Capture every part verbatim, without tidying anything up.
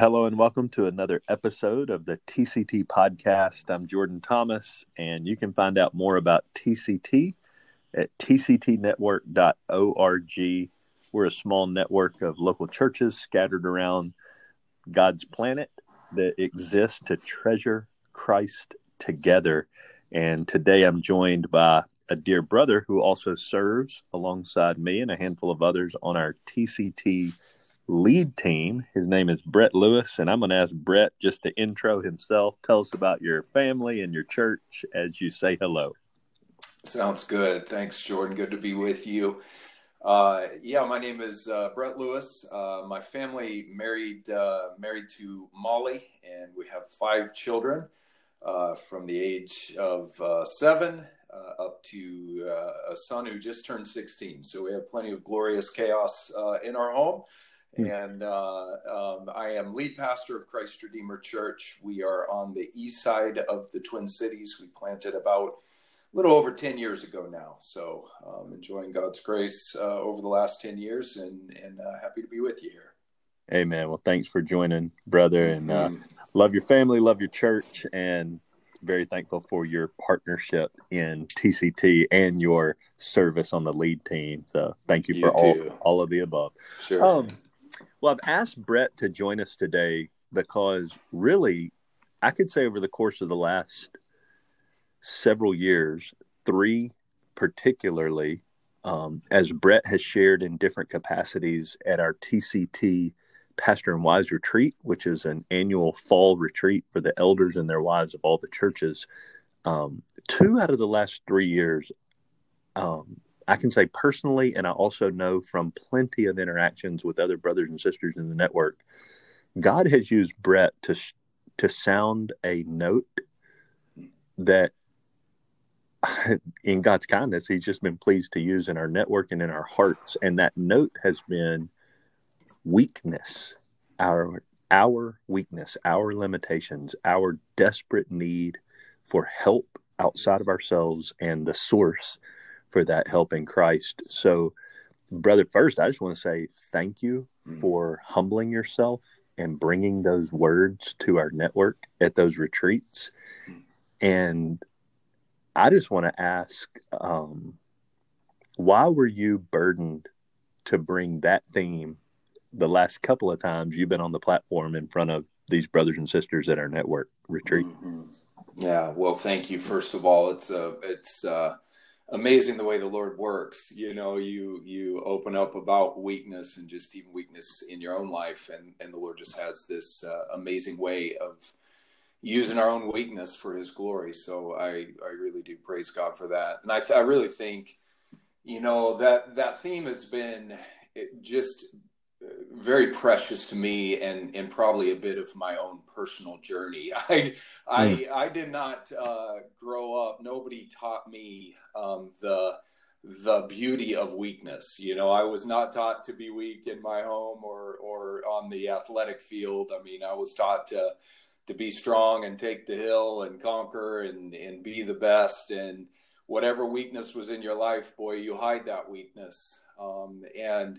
hello and welcome to another episode of the T C T podcast. I'm Jordan Thomas, and you can find out more about T C T at t c t network dot org. We're a small network of local churches scattered around God's planet that exist to treasure Christ together. And today I'm joined by a dear brother who also serves alongside me and a handful of others on our T C T lead team. His name is Brett Lewis, and I'm going to ask Brett just to intro himself. Tell us about your family and your church as you say hello. Sounds good. Thanks, Jordan. Good to be with you. Uh, yeah, my name is uh, Brett Lewis. Uh, my family married uh, married to Molly, and we have five children uh, from the age of uh, seven uh, up to uh, a son who just turned sixteen. So we have plenty of glorious chaos uh, in our home. And uh, um, I am lead pastor of Christ Redeemer Church. We are on the east side of the Twin Cities. We planted about a little over ten years ago now. So um, enjoying God's grace uh, over the last ten years and, and uh, happy to be with you here. Amen. Well, thanks for joining, brother. And uh, mm-hmm. love your family, love your church, and very thankful for your partnership in T C T and your service on the lead team. So thank you, you for all, all of the above. Sure. Um, Well, I've asked Brett to join us today because really, I could say over the course of the last several years, three particularly, um, as Brett has shared in different capacities at our T C T Pastor and Wives Retreat, which is an annual fall retreat for the elders and their wives of all the churches. Um, two out of the last three years, um, I can say personally, and I also know from plenty of interactions with other brothers and sisters in the network, God has used Brett to to sound a note that, in God's kindness, He's just been pleased to use in our network and in our hearts. And that note has been weakness, our our weakness, our limitations, our desperate need for help outside of ourselves, and the source for that help in Christ. So, brother, first, I just want to say thank you for humbling yourself and bringing those words to our network at those retreats. And I just want to ask, um, why were you burdened to bring that theme the last couple of times you've been on the platform in front of these brothers and sisters at our network retreat? Mm-hmm. Yeah, well, thank you. First of all, it's a, it's uh amazing the way the Lord works. You know, you you open up about weakness and just even weakness in your own life, and and the Lord just has this uh, amazing way of using our own weakness for His glory. So I I really do praise God for that, and I th- I really think, you know, that that theme has been just very precious to me, and and probably a bit of my own personal journey. I I mm. I did not uh, grow up. Nobody taught me um, the the beauty of weakness. You know, I was not taught to be weak in my home or or on the athletic field. I mean, I was taught to to be strong and take the hill and conquer and and be the best. And whatever weakness was in your life, boy, you hide that weakness. Um, and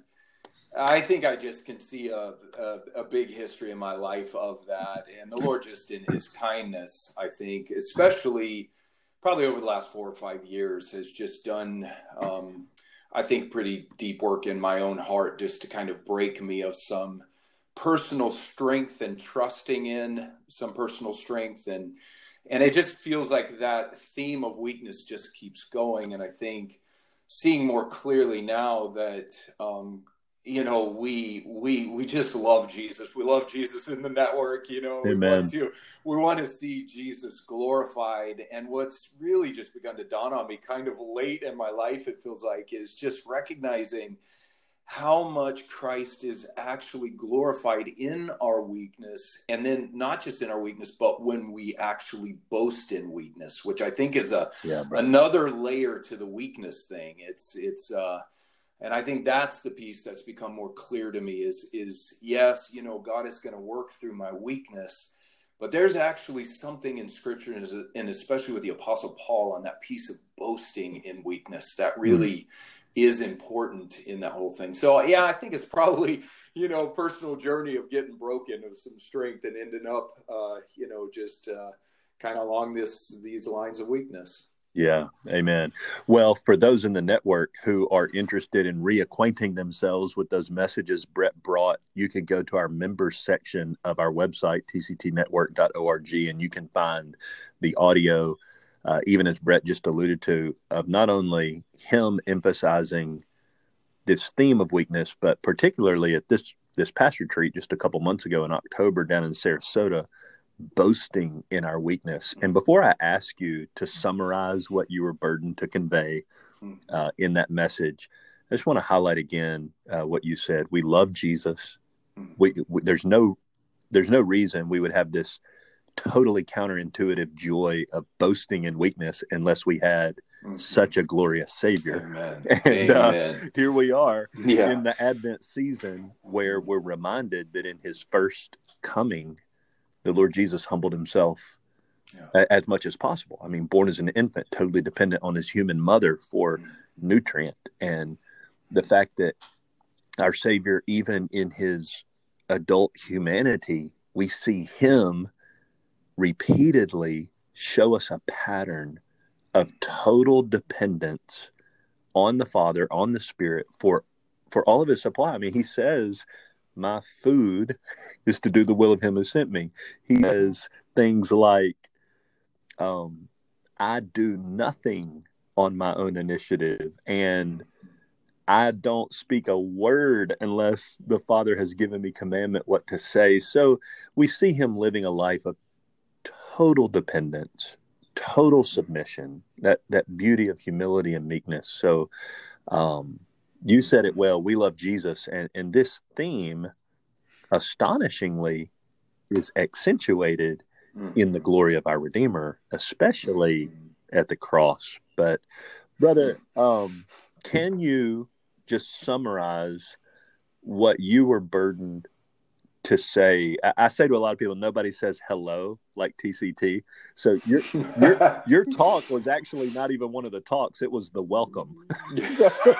I think I just can see a, a, a big history in my life of that. And the Lord just in His kindness, I think, especially probably over the last four or five years, has just done, um, I think, pretty deep work in my own heart just to kind of break me of some personal strength and trusting in some personal strength. And, and it just feels like that theme of weakness just keeps going. And I think seeing more clearly now that, um, you know, we we we just love Jesus. We love Jesus in the network. You know, Amen. we want to we want to see Jesus glorified. And what's really just begun to dawn on me, kind of late in my life, it feels like, is just recognizing how much Christ is actually glorified in our weakness, and then not just in our weakness, but when we actually boast in weakness, which I think is a yeah, another layer to the weakness thing. It's it's. uh And I think that's the piece that's become more clear to me is, is yes, you know, God is going to work through my weakness, But there's actually something in Scripture, and especially with the Apostle Paul, on that piece of boasting in weakness that really mm. is important in that whole thing. So, yeah, I think it's probably, you know, personal journey of getting broken of some strength and ending up, uh, you know, just uh, kind of along this these lines of weakness. Yeah, amen. Well, for those in the network who are interested in reacquainting themselves with those messages Brett brought, you could go to our members section of our website, t c t network dot org, and you can find the audio, uh, even as Brett just alluded to, of not only him emphasizing this theme of weakness, but particularly at this, this past retreat just a couple months ago in October down in Sarasota, boasting in our weakness. And before I ask you to summarize what you were burdened to convey uh, in that message, I just want to highlight again uh, what you said. We love Jesus. We, we, there's no, there's no reason we would have this totally counterintuitive joy of boasting in weakness unless we had mm-hmm. such a glorious Savior. Amen. And Amen. Uh, here we are yeah. in the Advent season where we're reminded that in his first coming, the Lord Jesus humbled himself yeah. as much as possible. I mean, born as an infant, totally dependent on his human mother for mm-hmm. nutrient. And the fact that our Savior, even in his adult humanity, we see him repeatedly show us a pattern of total dependence on the Father, on the Spirit for, for all of his supply. I mean, he says, my food is to do the will of him who sent me. He says things like, um, I do nothing on my own initiative, and I don't speak a word unless the Father has given me commandment what to say. So we see him living a life of total dependence, total submission, that, that beauty of humility and meekness. So, um, you said it well. We love Jesus. And, and this theme, astonishingly, is accentuated mm-hmm. in the glory of our Redeemer, especially mm-hmm. at the cross. But, brother, um, can you just summarize what you were burdened to say? I, I say to a lot of people, nobody says hello like T C T. So your your your talk was actually not even one of the talks; it was the welcome. That's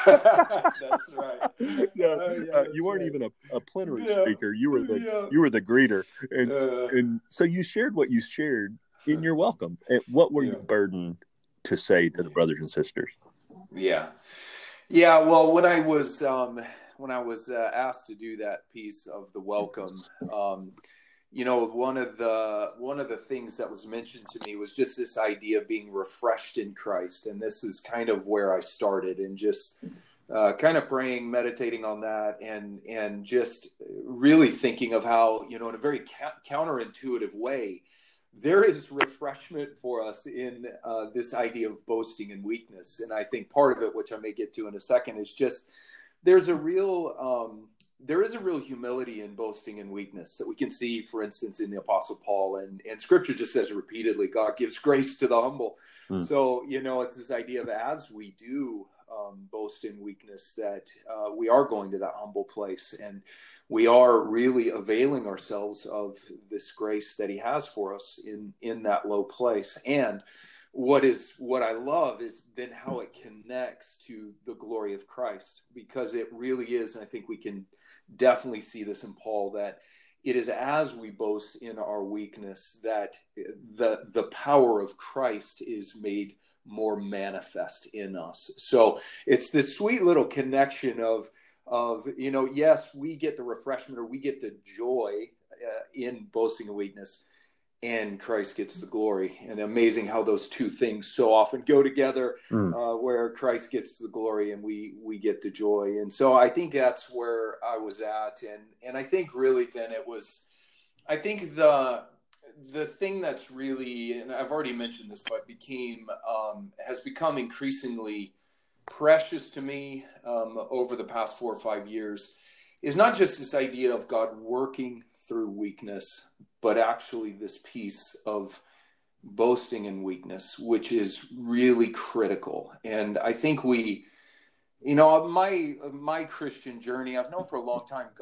right. Yeah, uh, yeah, uh, you weren't right. even a, a plenary yeah. speaker. You were the yeah. you were the greeter, and uh, and so you shared what you shared in your welcome. And what were yeah. you burdened to say to the brothers and sisters? Yeah, yeah. Well, when I was um, when I was uh, asked to do that piece of the welcome. Um, You know, one of the one of the things that was mentioned to me was just this idea of being refreshed in Christ, and this is kind of where I started, and just uh, kind of praying, meditating on that, and and just really thinking of how, you know, in a very ca- counterintuitive way, there is refreshment for us in uh, this idea of boasting and weakness. And I think part of it, which I may get to in a second, is just there's a real um, there is a real humility in boasting and weakness that we can see, for instance, in the Apostle Paul, and, and Scripture just says repeatedly, God gives grace to the humble. Mm. So, you know, it's this idea of as we do um, boast in weakness, that uh, we are going to that humble place, and we are really availing ourselves of this grace that he has for us in, in that low place. And what is what I love is then how it connects to the glory of Christ, because it really is, and I think we can definitely see this in Paul, that it is as we boast in our weakness that the the power of Christ is made more manifest in us. So it's this sweet little connection of of you know, yes, we get the refreshment, or we get the joy uh, in boasting and weakness, and Christ gets the glory. And amazing how those two things so often go together, mm. uh, where Christ gets the glory and we we get the joy. And so I think that's where I was at. And and I think really then it was, I think the the thing that's really, and I've already mentioned this, but became um, has become increasingly precious to me um, over the past four or five years, is not just this idea of God working through weakness, but actually this piece of boasting in weakness, which is really critical. And I think we, you know, my my Christian journey, I've known for a long time God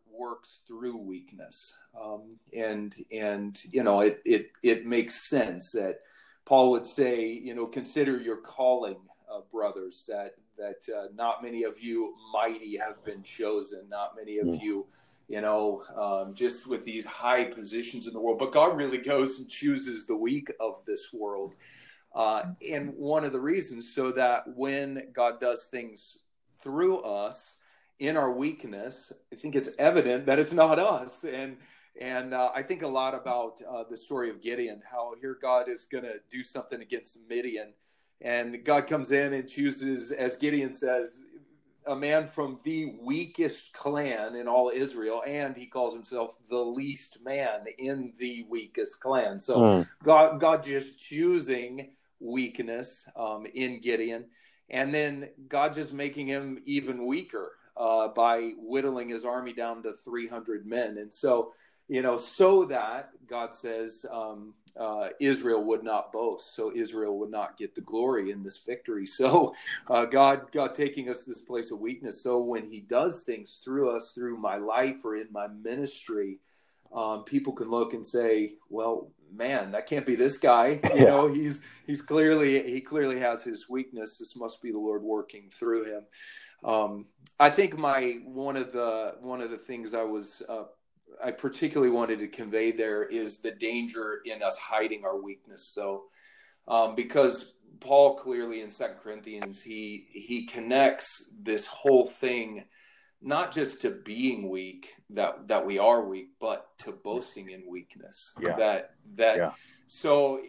works through weakness. Um, and, and, you know, it, it, it makes sense that Paul would say, you know, consider your calling, uh, brothers, that, that uh, not many of you mighty have been chosen, not many of Mm. you, you know, um, just with these high positions in the world, but God really goes and chooses the weak of this world. Uh, and one of the reasons so that when God does things through us in our weakness, I think it's evident that it's not us. And and uh, I think a lot about uh, the story of Gideon, how here God is going to do something against Midian. And God comes in and chooses, as Gideon says, a man from the weakest clan in all Israel, and he calls himself the least man in the weakest clan. So Mm. God, God just choosing weakness um, in Gideon, and then God just making him even weaker uh, by whittling his army down to three hundred men. And so, you know, so that God says um, uh, Israel would not boast, so Israel would not get the glory in this victory. So uh, God, God taking us to this place of weakness. So when he does things through us, through my life or in my ministry, um, people can look and say, well, man, that can't be this guy. You Yeah. know, he's, he's clearly, he clearly has his weakness. This must be the Lord working through him. Um, I think my, one of the, one of the things I was, uh, I particularly wanted to convey there is the danger in us hiding our weakness, though, um, because Paul clearly in Second Corinthians, he he connects this whole thing not just to being weak, that that we are weak, but to boasting in weakness. Yeah. That that Yeah. so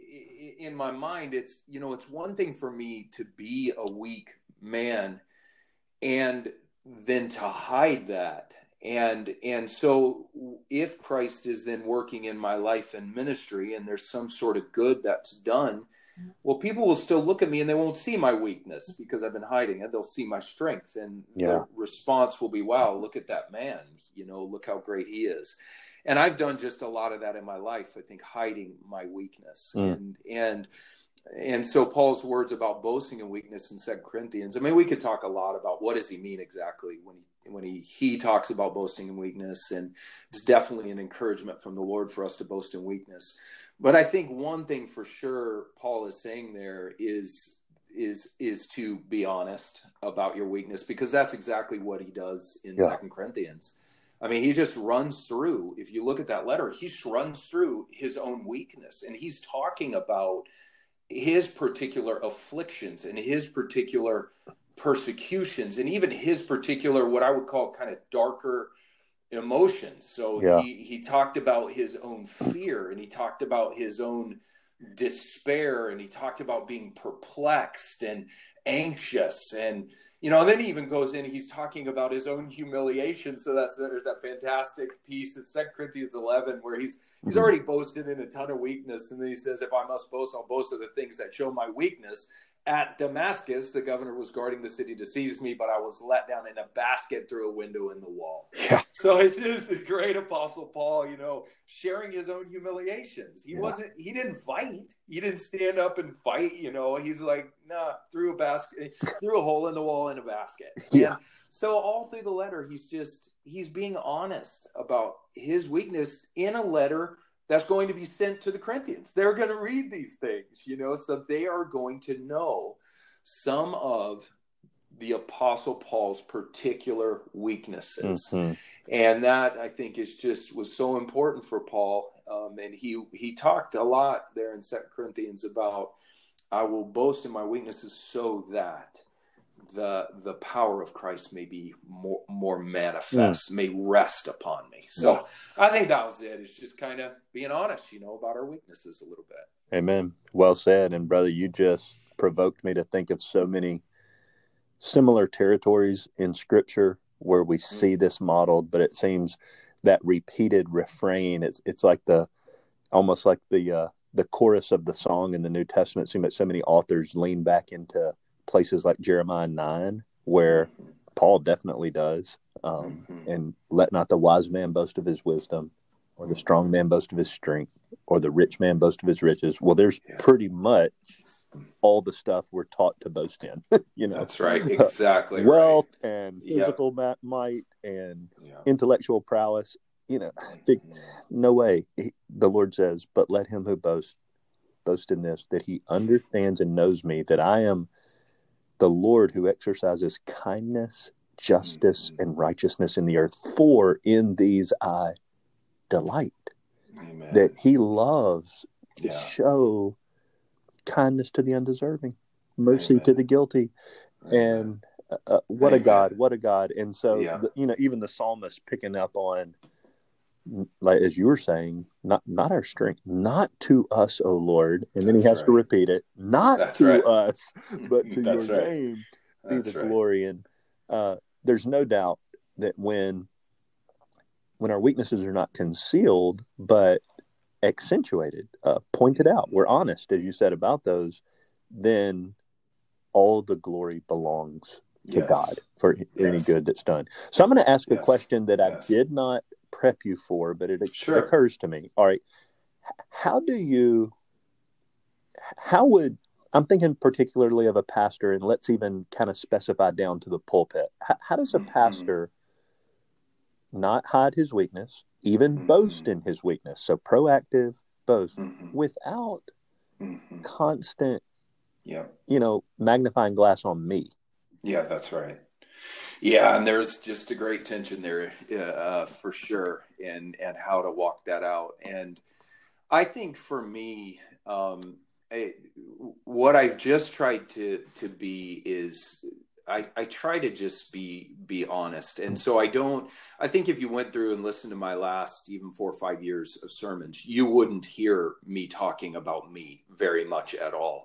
in my mind, it's, you know, it's one thing for me to be a weak man and then to hide that. And and so if Christ is then working in my life and ministry and there's some sort of good that's done, well, people will still look at me and they won't see my weakness because I've been hiding it. They'll see my strength, and Yeah. the response will be, wow, look at that man. You know, look how great he is. And I've done just a lot of that in my life, I think, hiding my weakness. Mm. And and And so Paul's words about boasting in weakness in Second Corinthians, I mean, we could talk a lot about what does he mean exactly when he when he, he talks about boasting in weakness, and it's definitely an encouragement from the Lord for us to boast in weakness. But I think one thing for sure Paul is saying there is is is to be honest about your weakness, because that's exactly what he does in Yeah. Second Corinthians. I mean, he just runs through, if you look at that letter, he just runs through his own weakness, and he's talking about his particular afflictions and his particular persecutions and even his particular, what I would call kind of darker emotions. So Yeah. he, he talked about his own fear, and he talked about his own despair, and he talked about being perplexed and anxious, and you know, and then he even goes in, he's talking about his own humiliation. So that's, there's that fantastic piece in Second Corinthians eleven where he's he's Mhm. already boasted in a ton of weakness, and then he says, if I must boast, I'll boast of the things that show my weakness. At Damascus, the governor was guarding the city to seize me, but I was let down in a basket through a window in the wall. Yeah. So it's just the great apostle Paul, you know, sharing his own humiliations. He Yeah. wasn't, he didn't fight. He didn't stand up and fight, you know. He's like, nah, threw a basket, threw a hole in the wall in a basket. Yeah. And so all through the letter, he's just, he's being honest about his weakness in a letter that's going to be sent to the Corinthians. They're going to read these things, you know, so they are going to know some of the Apostle Paul's particular weaknesses. Mhm. And that, I think, is just was so important for Paul. Um, and he he talked a lot there in Second Corinthians about, I will boast in my weaknesses so that the the power of Christ may be more, more manifest, mm. may rest upon me. So yeah. I think that was it. It's just kind of being honest, you know, about our weaknesses a little bit. Amen. Well said. And brother, you just provoked me to think of so many similar territories in Scripture where we see mm. this modeled, but it seems that repeated refrain, it's it's like the, almost like the, uh, the chorus of the song in the New Testament. It seems that so many authors lean back into places like Jeremiah nine, where mm-hmm. Paul definitely does. Um, mm-hmm. And let not the wise man boast of his wisdom, or the strong man boast of his strength, or the rich man boast of his riches. Well, there's yeah. pretty much all the stuff we're taught to boast in. You know, that's right, exactly, wealth right. and Yep. physical ma- might and Yeah. intellectual prowess. You know, Mm-hmm. no way. He, the Lord says, "But let him who boasts boast in this, that he understands and knows me, that I am the Lord who exercises kindness, justice, Mm-hmm. and righteousness in the earth. For in these I delight." Amen. That he loves to Yeah. show kindness to the undeserving, mercy Amen. to the guilty. Amen. And uh, what Amen. a God, what a God. And so, Yeah. the, you know, even the psalmist picking up on, like as you were saying, not not our strength, not to us, O Lord. And then That's he has right. to repeat it, not That's to right. us, but to That's your right. name be That's the right. glory. And uh, there's no doubt that when when our weaknesses are not concealed, but accentuated, uh, pointed out, we're honest, as you said about those, then all the glory belongs to Yes. God for, for Yes. any good that's done. So I'm going to ask Yes. a question that I Yes. did not prep you for, but it Sure. occurs to me. All right. How do you, how would, I'm thinking particularly of a pastor, and let's even kind of specify down to the pulpit. How, how does a Mm-hmm. pastor not hide his weakness, even Mm-hmm. boast in his weakness? So proactive boast Mm-hmm. without Mm-hmm. constant, Yep. you know, magnifying glass on me. Yeah, that's right. Yeah, and there's just a great tension there, uh, for sure, and and how to walk that out. And I think for me, um, I, what I've just tried to to be is I, I try to just be be honest. And so I don't. I think if you went through and listened to my last even four or five years of sermons, you wouldn't hear me talking about me very much at all.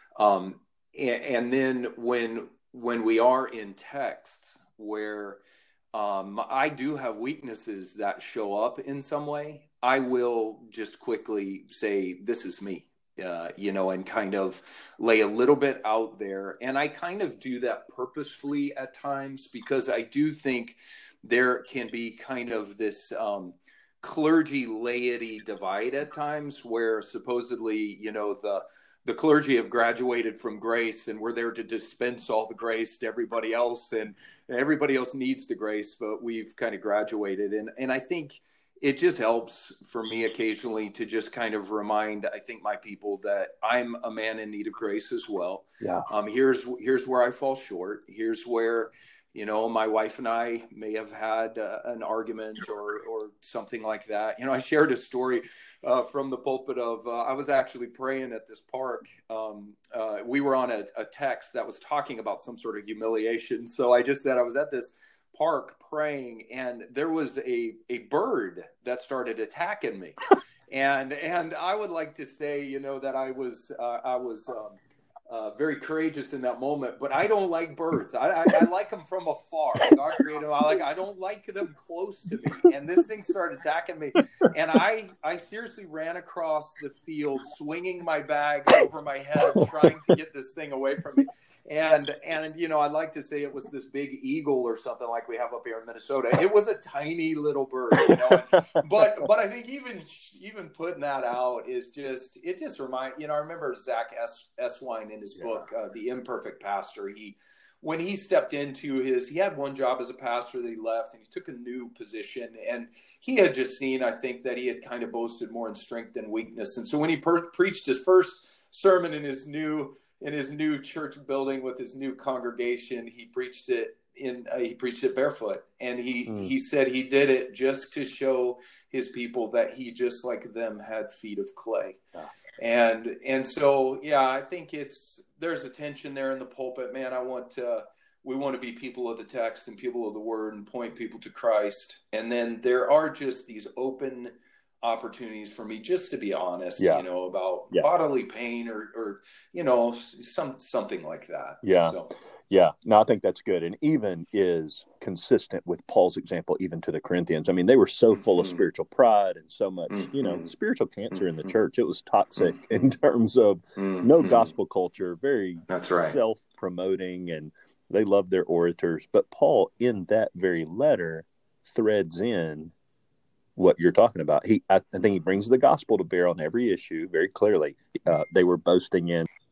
Um, and, and then when when we are in texts where um, I do have weaknesses that show up in some way, I will just quickly say, "This is me," uh, you know, and kind of lay a little bit out there. And I kind of do that purposefully at times because I do think there can be kind of this um, clergy laity divide at times where supposedly, you know, the the clergy have graduated from grace and we're there to dispense all the grace to everybody else, and, and everybody else needs the grace, but we've kind of graduated. And, and I think it just helps for me occasionally to just kind of remind, I think, my people that I'm a man in need of grace as well. Yeah. Um, here's, here's where I fall short. Here's where, you know, my wife and I may have had uh, an argument or or something like that. You know, I shared a story uh, from the pulpit of uh, I was actually praying at this park. Um, uh, we were on a, a text that was talking about some sort of humiliation. So I just said I was at this park praying, and there was a a bird that started attacking me. and and I would like to say, you know, that I was uh, I was. Um, Uh, very courageous in that moment, but I don't like birds. I, I, I like them from afar. God created them. I like. I don't like them close to me. And this thing started attacking me, and I I seriously ran across the field, swinging my bags over my head, trying to get this thing away from me. And and you know, I'd like to say it was this big eagle or something like we have up here in Minnesota. It was a tiny little bird, you know. but but I think even even putting that out is just it just remind you know. I remember Zach S. Eswine in his yeah. book, uh, The Imperfect Pastor. He when he stepped into his, he had one job as a pastor that he left, and he took a new position. And he had just seen, I think, that he had kind of boasted more in strength than weakness. And so when he per- preached his first sermon in his new in his new church building with his new congregation, he preached it in uh, he preached it barefoot, and he mm. he said he did it just to show his people that he, just like them, had feet of clay. Yeah. And and so yeah, I think it's there's a tension there in the pulpit, man. I want to we want to be people of the text and people of the word and point people to Christ. And then there are just these open opportunities for me just to be honest, yeah. you know, about yeah. bodily pain or, or, you know, some, something like that. Yeah. So, yeah. No, I think that's good. And even is consistent with Paul's example, even to the Corinthians. I mean, they were so mm-hmm. full of spiritual pride and so much, mm-hmm. you know, spiritual cancer mm-hmm. in the church. It was toxic mm-hmm. in terms of mm-hmm. no gospel culture, very that's right. self-promoting, and they loved their orators. But Paul, in that very letter, threads in what you're talking about. He, I think he brings the gospel to bear on every issue very clearly. Uh, they were boasting in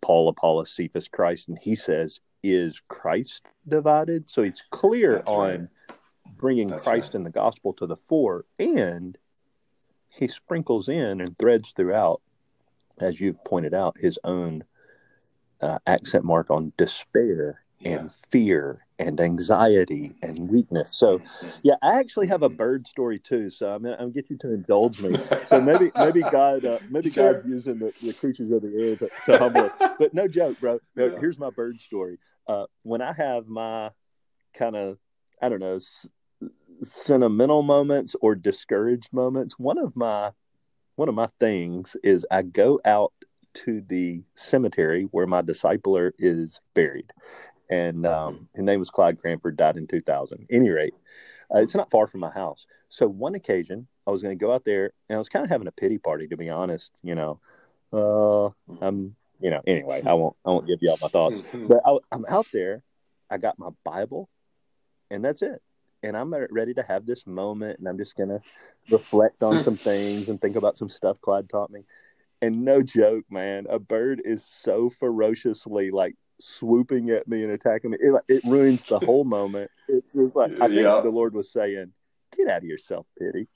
Paul, Apollos, Cephas, Christ, and he says, is Christ divided? So he's clear That's on right. bringing That's Christ right. and the gospel to the fore, and he sprinkles in and threads throughout, as you've pointed out, his own uh, accent mark on despair Yeah. and fear and anxiety Mm-hmm. and weakness. So, Mm-hmm. yeah, I actually have a Mm-hmm. bird story too. So I'm gonna, I'm gonna get you to indulge me. So maybe maybe God uh, maybe Sure. God's using the, the creatures of the air to, to humble us. But no joke, bro. No, Yeah. here's my bird story. Uh, when I have my kind of I don't know s- sentimental moments or discouraged moments, one of my one of my things is I go out to the cemetery where my discipler is buried. And um, his name was Clyde Cranford, died in two thousand. At any rate, uh, it's not far from my house. So one occasion, I was going to go out there, and I was kind of having a pity party, to be honest. You know, uh, I'm, you know, anyway, I won't, I won't give you all my thoughts. But I, I'm out there. I got my Bible, and that's it. And I'm ready to have this moment, and I'm just going to reflect on some things and think about some stuff Clyde taught me. And no joke, man, a bird is so ferociously like swooping at me and attacking me. It, it ruins the whole moment. It's just like, I think Yeah. the Lord was saying, get out of your self-pity.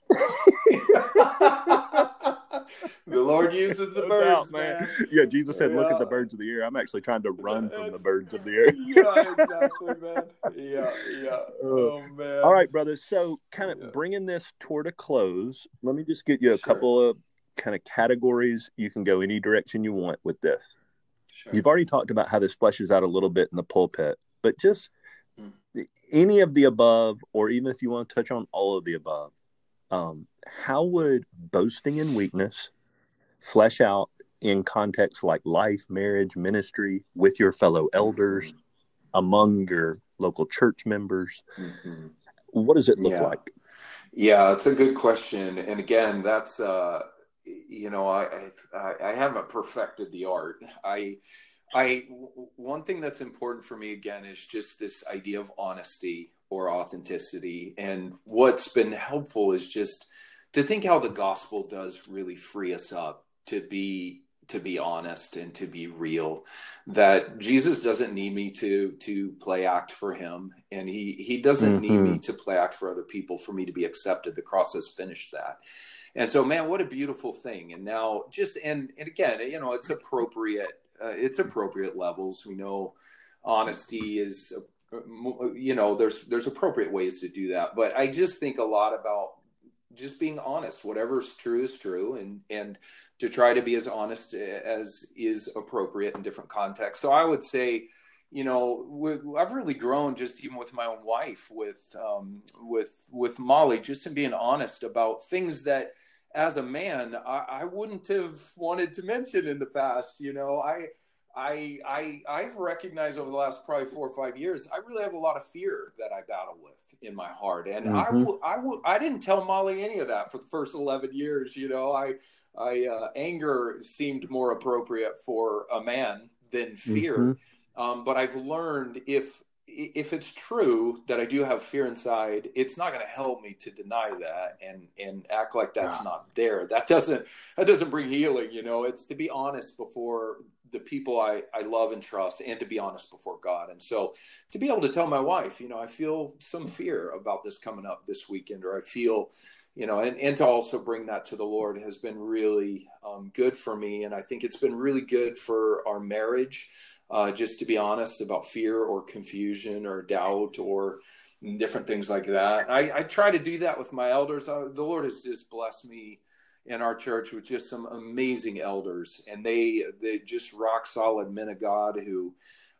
The Lord uses the No birds, doubt, man. man. Yeah, Jesus said, look Yeah. at the birds of the air. I'm actually trying to run from the It's- birds of the air. yeah, exactly, man. Yeah, yeah. Uh, Oh, man. All right, brothers. So, kind of Yeah. bringing this toward a close, let me just get you a Sure. couple of kind of categories. You can go any direction you want with this. Sure. You've already talked about how this fleshes out a little bit in the pulpit, but just Mm. any of the above, or even if you want to touch on all of the above, um, how would boasting in weakness flesh out in contexts like life, marriage, ministry, with your fellow elders, Mhm. among your local church members? Mhm. What does it look Yeah. like? Yeah, it's a good question. And again, that's, uh, you know, I, I, I haven't perfected the art. I, I, one thing that's important for me again is just this idea of honesty or authenticity. And what's been helpful is just to think how the gospel does really free us up to be to be honest and to be real, that Jesus doesn't need me to to play act for him, and he he doesn't Mm-hmm. need me to play act for other people for me to be accepted. The cross has finished that. And so, man, what a beautiful thing. And now just and and again, you know, it's appropriate uh, it's appropriate levels. We know honesty is uh, you know, there's there's appropriate ways to do that, but I just think a lot about just being honest. Whatever's true is true, and and to try to be as honest as is appropriate in different contexts. So I would say, you know, I've really grown just even with my own wife, with um, with with Molly, just in being honest about things that, as a man, I, I wouldn't have wanted to mention in the past. You know, I. I, I, I've recognized over the last probably four or five years, I really have a lot of fear that I battle with in my heart. And Mm-hmm. I, w- I, w- I didn't tell Molly any of that for the first eleven years. You know, I, I, uh, anger seemed more appropriate for a man than fear. Mm-hmm. Um, but I've learned if, if it's true that I do have fear inside, it's not going to help me to deny that and, and act like that's yeah. not there. That doesn't, that doesn't bring healing. You know, it's to be honest before the people I, I love and trust, and to be honest before God. And so to be able to tell my wife, you know, I feel some fear about this coming up this weekend, or I feel, you know, and, and to also bring that to the Lord has been really um, good for me. And I think it's been really good for our marriage, uh, just to be honest about fear or confusion or doubt or different things like that. I, I try to do that with my elders. I, the Lord has just blessed me in our church with just some amazing elders, and they they just rock solid men of God who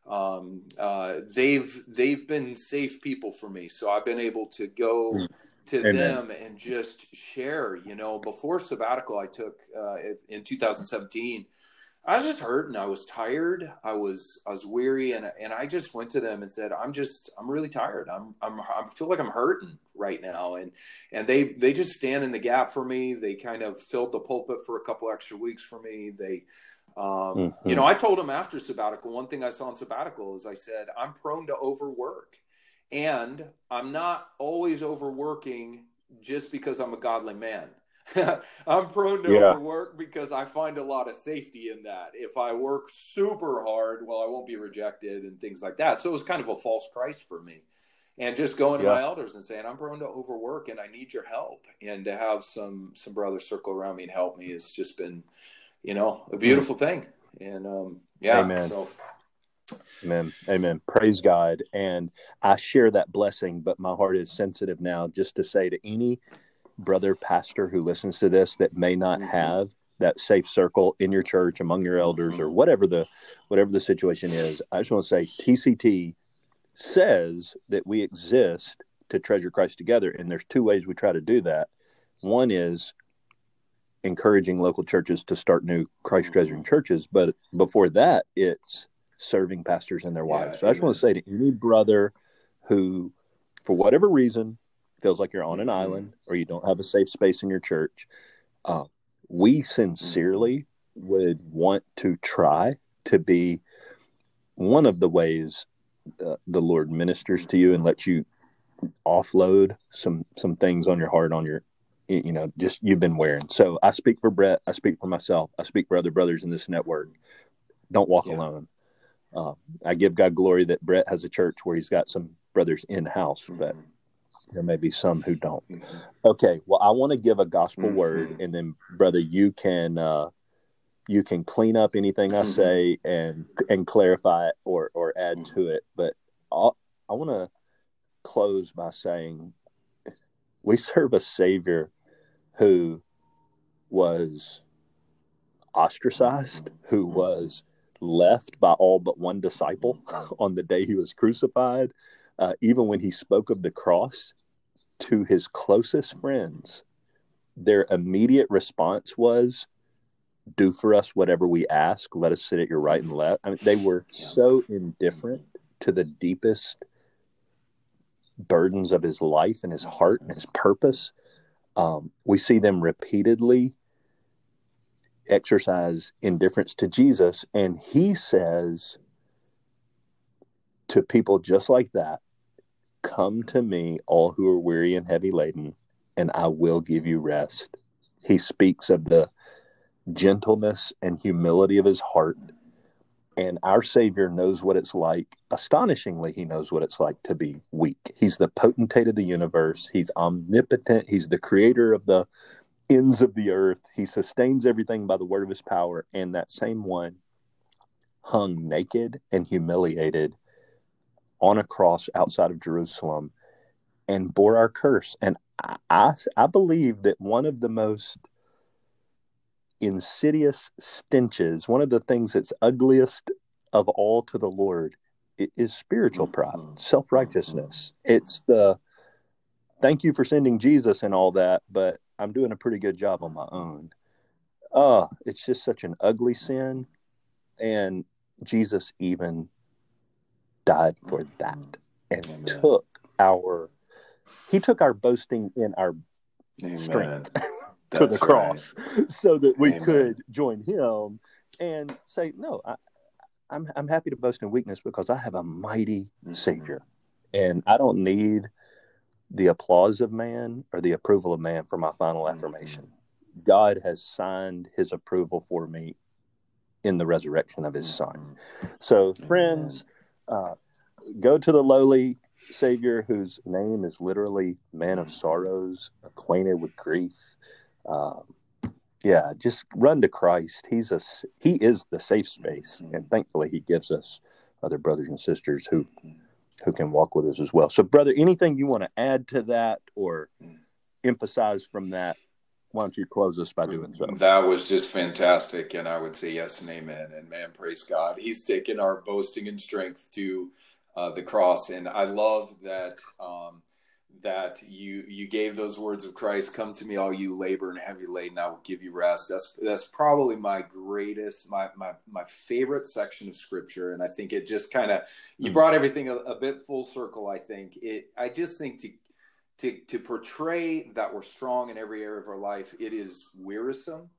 um, uh, they've they've been safe people for me. So I've been able to go to Amen. Them and just share. You know, before sabbatical I took uh, in two thousand seventeen, I was just hurt and I was tired. I was I was weary, and and I just went to them and said, I'm just I'm really tired. I'm I'm I feel like I'm hurting right now, and and they they just stand in the gap for me. They kind of filled the pulpit for a couple extra weeks for me. They um, mm-hmm. you know, I told them after sabbatical, one thing I saw in sabbatical is I said, I'm prone to overwork, and I'm not always overworking just because I'm a godly man. I'm prone to Yeah. overwork because I find a lot of safety in that. If I work super hard, well, I won't be rejected and things like that. So it was kind of a false Christ for me. And just going to Yeah. my elders and saying, I'm prone to overwork and I need your help. And to have some some brothers circle around me and help me has just been, you know, a Mm. beautiful thing. And um, yeah, Amen. so Amen. Amen. Praise God. And I share that blessing, but my heart is sensitive now just to say to any brother pastor who listens to this that may not mm-hmm. have that safe circle in your church, among your elders, mm-hmm. or whatever the whatever the situation is. I just want to say T C T says that we exist to treasure Christ together. And there's two ways we try to do that. One is encouraging local churches to start new Christ treasuring churches. But before that, it's serving pastors and their wives. Yeah, so I just want to say to any brother who, for whatever reason, feels like you're on an mm-hmm. island or you don't have a safe space in your church, uh, we sincerely mm-hmm. would want to try to be one of the ways uh, the Lord ministers to you and lets you offload some some things on your heart, on your, you know, just you've been wearing. So I speak for Brett. I speak for myself. I speak for other brothers in this network. Don't walk yeah. alone. Uh, I give God glory that Brett has a church where he's got some brothers in-house, mm-hmm. but there may be some who don't. Mm-hmm. Okay, well, I want to give a gospel mm-hmm. word, and then, brother, you can uh, you can clean up anything I say and and clarify it or or add mm-hmm. to it. But I'll, I want to close by saying we serve a Savior who was ostracized, who was left by all but one disciple on the day he was crucified. Uh, even when he spoke of the cross to his closest friends, their immediate response was, do for us whatever we ask. Let us sit at your right and left. I mean, they were so indifferent to the deepest burdens of his life and his heart and his purpose. Um, we see them repeatedly exercise indifference to Jesus, and he says to people just like that, come to me, all who are weary and heavy laden, and I will give you rest. He speaks of the gentleness and humility of his heart, and our Savior knows what it's like. Astonishingly, he knows what it's like to be weak. He's the potentate of the universe. He's omnipotent. He's the creator of the ends of the earth. He sustains everything by the word of his power. And that same one hung naked and humiliated on a cross outside of Jerusalem and bore our curse. And I, I, I believe that one of the most insidious stenches, one of the things that's ugliest of all to the Lord, is spiritual pride, mm-hmm. self-righteousness. Mm-hmm. It's the thank you for sending Jesus and all that, but I'm doing a pretty good job on my own. Oh, it's just such an ugly sin. And Jesus even died for that and Amen. took our, he took our boasting in our Amen. strength to the cross right. so that we Amen. could join him and say, no, I, I'm, I'm happy to boast in weakness because I have a mighty mm-hmm. Savior. And I don't need the applause of man or the approval of man for my final affirmation. Mm-hmm. God has signed his approval for me in the resurrection of his son. So Amen. friends, uh, go to the lowly Savior whose name is literally man of sorrows, acquainted with grief. Um, yeah, just run to Christ. He's a, he is the safe space. And thankfully he gives us other brothers and sisters who who can walk with us as well. So, brother, anything you want to add to that or emphasize from that? Why don't you close us by doing so? That was just fantastic. And I would say yes and amen. And man, praise God. He's taken our boasting and strength to uh, the cross. And I love that um, that you you gave those words of Christ, come to me, all you labor and heavy laden, I will give you rest. That's that's probably my greatest, my my my favorite section of scripture. And I think it just kind of, you brought everything a, a bit full circle. I think it, I just think to, to, to portray that we're strong in every area of our life, it is wearisome.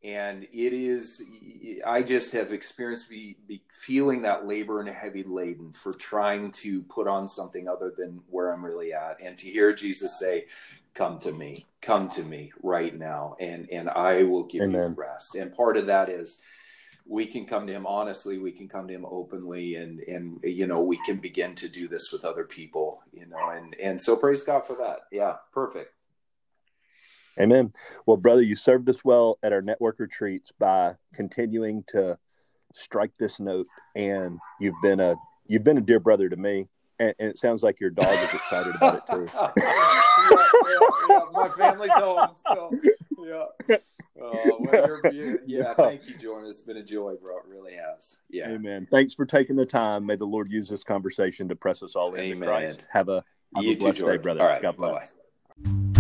And it is, I just have experienced be, be feeling that labor and heavy laden for trying to put on something other than where I'm really at. And to hear Jesus say, come to me, come to me right now, and, and I will give Amen. You rest. And part of that is we can come to him honestly, we can come to him openly, and, and, you know, we can begin to do this with other people, you know, and, and so praise God for that. Yeah. Perfect. Amen. Well, brother, you served us well at our network retreats by continuing to strike this note, and you've been a you've been a dear brother to me, and, and it sounds like your dog is excited about it too. yeah, yeah, yeah. My family's home, so yeah. Oh, well, you're, yeah, yeah. Thank you, Jordan. It's been a joy, bro. It really has. Yeah. Amen. Thanks for taking the time. May the Lord use this conversation to press us all into Amen. Christ. Have a have you a blessed too, day, brother. All right. God bless. Bye-bye.